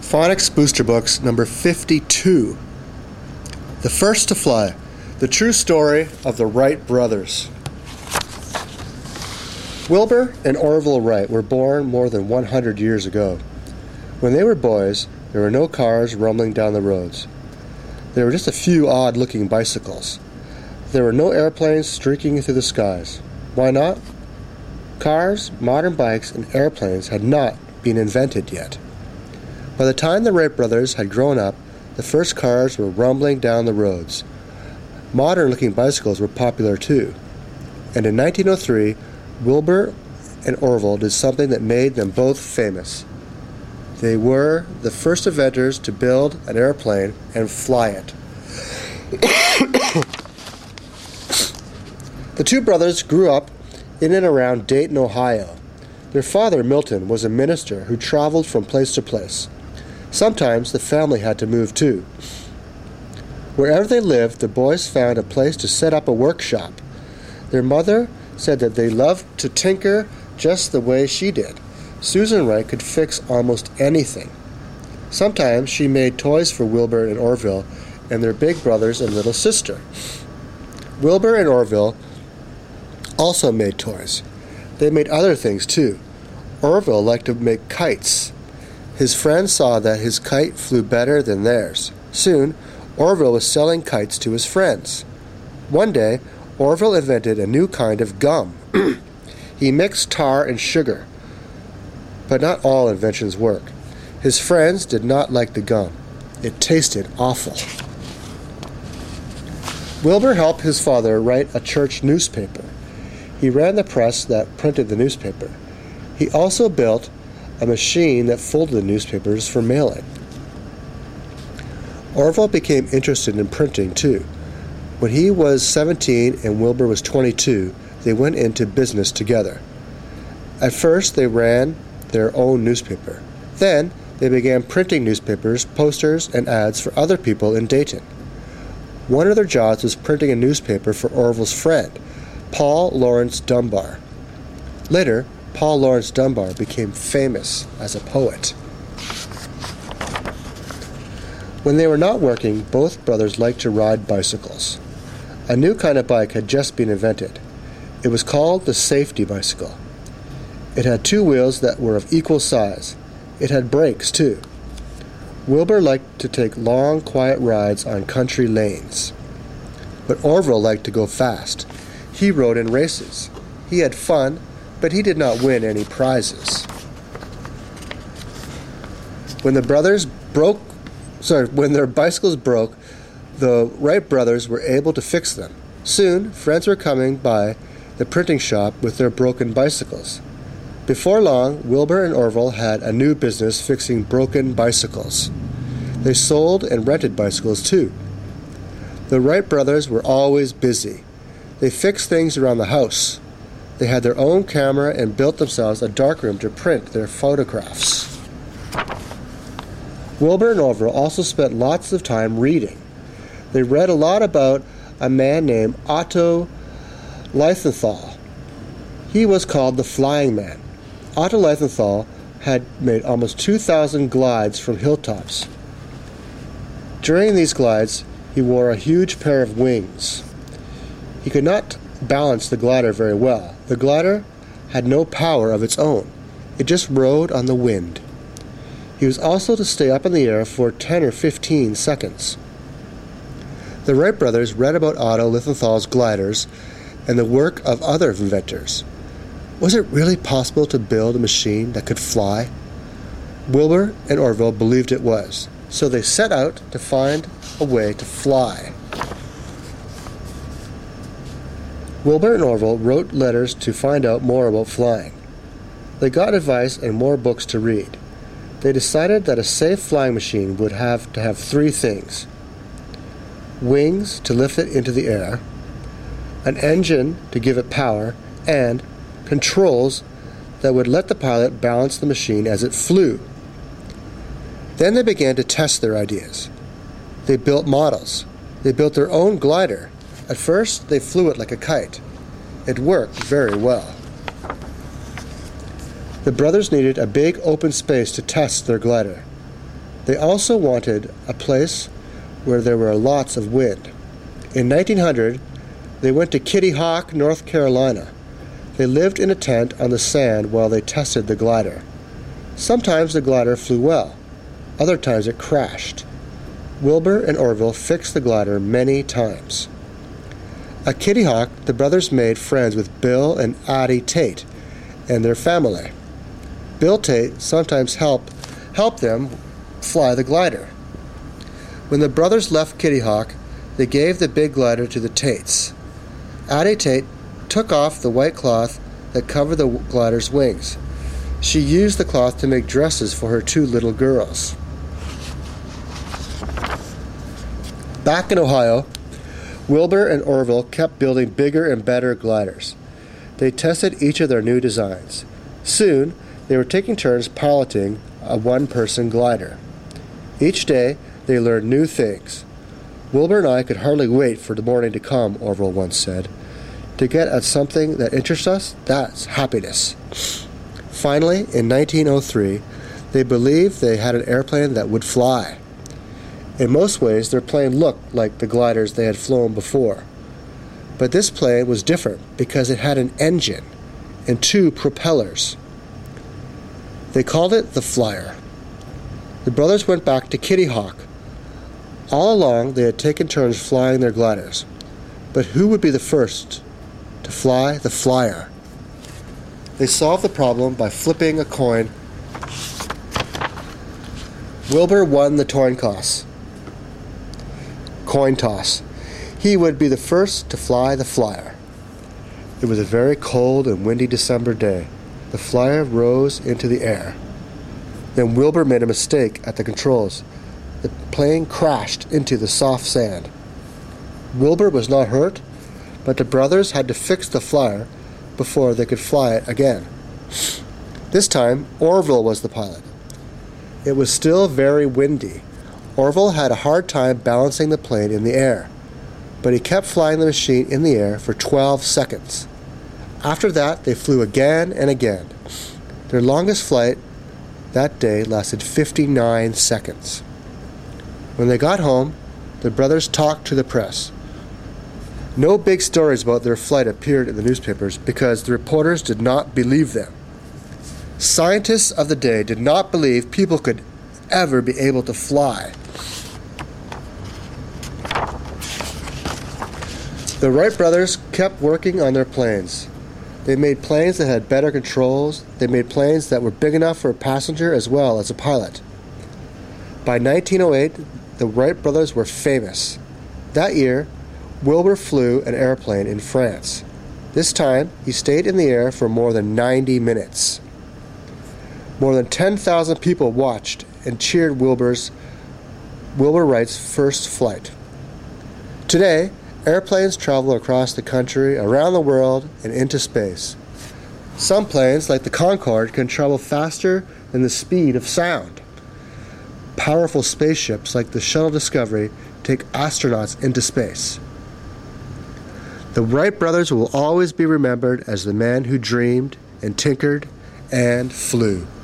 Phonics Booster Books number 52. The First to Fly, the true story of the Wright brothers. Wilbur and Orville Wright were born more than 100 years ago. When they were boys, there were no cars rumbling down the roads. There were just a few odd-looking bicycles. There were no airplanes streaking through the skies. Why not? Cars, modern bikes, and airplanes had not been invented yet. By the time the Wright brothers had grown up, the first cars were rumbling down the roads. Modern-looking bicycles were popular too. And in 1903, Wilbur and Orville did something that made them both famous. They were the first inventors to build an airplane and fly it. The two brothers grew up in and around Dayton, Ohio. Their father, Milton, was a minister who traveled from place to place. Sometimes the family had to move too. Wherever they lived, the boys found a place to set up a workshop. Their mother said that they loved to tinker just the way she did. Susan Wright could fix almost anything. Sometimes she made toys for Wilbur and Orville and their big brothers and little sister. Wilbur and Orville also made toys. They made other things too. Orville liked to make kites. His friends saw that his kite flew better than theirs. Soon, Orville was selling kites to his friends. One day, Orville invented a new kind of gum. He mixed tar and sugar. But not all inventions work. His friends did not like the gum. It tasted awful. Wilbur helped his father write a church newspaper. He ran the press that printed the newspaper. He also built a machine that folded the newspapers for mailing. Orville became interested in printing too. When he was 17 and Wilbur was 22, they went into business together. At first, they ran their own newspaper. Then, they began printing newspapers, posters, and ads for other people in Dayton. One of their jobs was printing a newspaper for Orville's friend, Paul Laurence Dunbar. Later, Paul Laurence Dunbar became famous as a poet. When they were not working, both brothers liked to ride bicycles. A new kind of bike had just been invented. It was called the safety bicycle. It had two wheels that were of equal size. It had brakes, too. Wilbur liked to take long, quiet rides on country lanes. But Orville liked to go fast. He rode in races. He had fun, but he did not win any prizes. When their bicycles broke, the Wright brothers were able to fix them. Soon, friends were coming by the printing shop with their broken bicycles. Before long, Wilbur and Orville had a new business fixing broken bicycles. They sold and rented bicycles too. The Wright brothers were always busy. They fixed things around the house. They had their own camera and built themselves a darkroom to print their photographs. Wilbur and Orville also spent lots of time reading. They read a lot about a man named Otto Lienthal. He was called the Flying Man. Otto Lienthal had made almost 2,000 glides from hilltops. During these glides, he wore a huge pair of wings. He could not balance the glider very well. The glider had no power of its own. It just rode on the wind. He was also to stay up in the air for 10 or 15 seconds. The Wright brothers read about Otto Lienthal's gliders and the work of other inventors. Was it really possible to build a machine that could fly? Wilbur and Orville believed it was, so they set out to find a way to fly. Wilbur and Orville wrote letters to find out more about flying. They got advice and more books to read. They decided that a safe flying machine would have to have three things: wings to lift it into the air, an engine to give it power, and controls that would let the pilot balance the machine as it flew. Then they began to test their ideas. They built models. They built their own glider. At first, they flew it like a kite. It worked very well. The brothers needed a big open space to test their glider. They also wanted a place where there were lots of wind. In 1900, they went to Kitty Hawk, North Carolina. They lived in a tent on the sand while they tested the glider. Sometimes the glider flew well. Other times it crashed. Wilbur and Orville fixed the glider many times. At Kitty Hawk, the brothers made friends with Bill and Addie Tate and their family. Bill Tate sometimes helped them fly the glider. When the brothers left Kitty Hawk, they gave the big glider to the Tates. Addie Tate took off the white cloth that covered the glider's wings. She used the cloth to make dresses for her 2 little girls. Back in Ohio, Wilbur and Orville kept building bigger and better gliders. They tested each of their new designs. Soon, they were taking turns piloting a one-person glider. Each day, they learned new things. Wilbur and I could hardly wait for the morning to come, Orville once said. To get at something that interests us, that's happiness. Finally, in 1903, they believed they had an airplane that would fly. In most ways, their plane looked like the gliders they had flown before. But this plane was different because it had an engine and 2 propellers. They called it the Flyer. The brothers went back to Kitty Hawk. All along, they had taken turns flying their gliders. But who would be the first to fly the Flyer? They solved the problem by flipping a coin. Wilbur won the coin toss. He would be the first to fly the Flyer. It was a very cold and windy December day. The Flyer rose into the air. Then Wilbur made a mistake at the controls. The plane crashed into the soft sand. Wilbur was not hurt, but the brothers had to fix the Flyer before they could fly it again. This time, Orville was the pilot. It was still very windy. Orville had a hard time balancing the plane in the air, but he kept flying the machine in the air for 12 seconds. After that, they flew again and again. Their longest flight that day lasted 59 seconds. When they got home, the brothers talked to the press. No big stories about their flight appeared in the newspapers because the reporters did not believe them. Scientists of the day did not believe people could ever be able to fly. The Wright brothers kept working on their planes. They made planes that had better controls. They made planes that were big enough for a passenger as well as a pilot. By 1908, the Wright brothers were famous. That year, Wilbur flew an airplane in France. This time, he stayed in the air for more than 90 minutes. More than 10,000 people watched and cheered Wilbur Wright's first flight. Today, airplanes travel across the country, around the world, and into space. Some planes, like the Concorde, can travel faster than the speed of sound. Powerful spaceships, like the Shuttle Discovery, take astronauts into space. The Wright brothers will always be remembered as the men who dreamed and tinkered and flew.